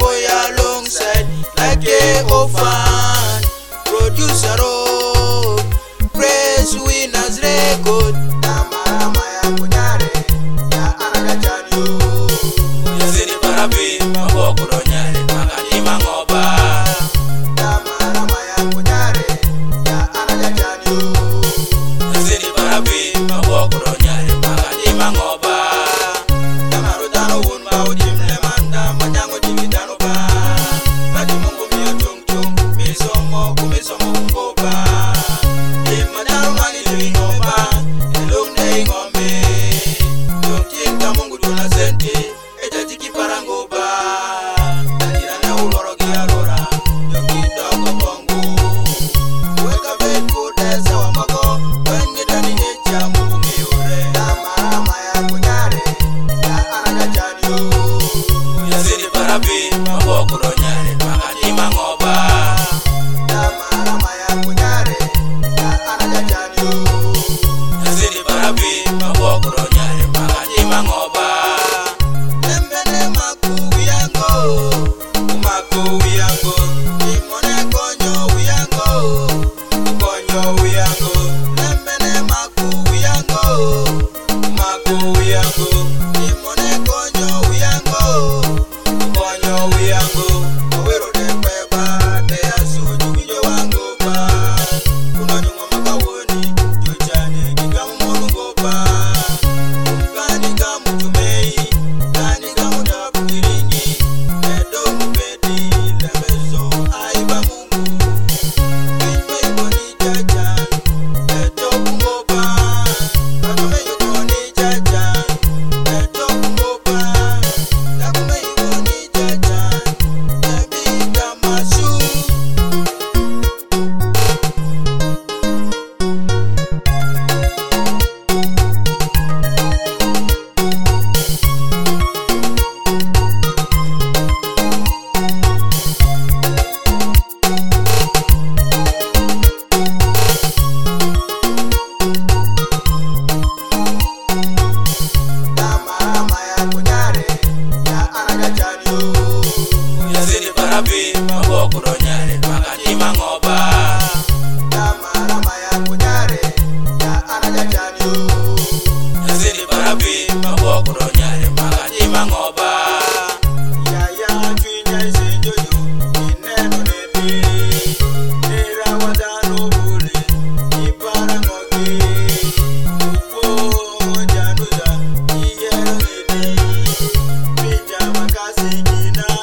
boy alongside like a orphan. Producer of Praise Winners Record. Tamarama ya kunyare ya anagachanyo. Yazini parabi mabokuro nyare magani mangoba. Tamarama ya kunyare ya anagachanyo. Yazini parabi mabokuro nyare magani mangoba. Tamarutano unba ujimle manda manyango jivitano ba. Bati mungu miyo chung chung misomo kumisomo ungoba. Imadano mangi jivinoba elunde ingombe. Yokita mungu duna senti ejatiki parangoba. Tajirane ulorogi alora yokita kokongu. Weka bed kudesa wa mako wengi dani echa mungu miure. Tamarama ya kunyare ya anagachanyo. Yazini parabi mabokuro nyare magani mangoba. Tamarama ya kunyare ya anagachanyo. Yazini parabi mabokuro nyare magani mangoba. Embene maku wiyango, umaku wiyango. Imone konyo wiyango, konyo wiyango. Embene maku wiyango, umaku wiyango. Imone konyo wiyango, konyo wiyango. Owero depeba te asuju wijo wango ba. Unanyunga makawoni jochane kikamu monungo ba. Kani kamu tumei, kani kamu dapukiringi. Edo mupedi lemezo aiba mungu. Kikwe yukoni jaja, edo kungoba. Kakame yukoni jaja, edo kungoba. Kakame yukoni jaja, ebi kamasu. Tamarama ya kunyare ya anagachanyo. Yazini parabi mabokuro nyare magani mangoba. Tamarama ya kunyare ya anagachanyo. Yazini parabi mabokuro nyare magani mangoba. Yaya chwinya isenjojo ineno nebi. Nira wadano bule ipara ngogi. Ukwo januza iyero ngedi. Pija makasi kina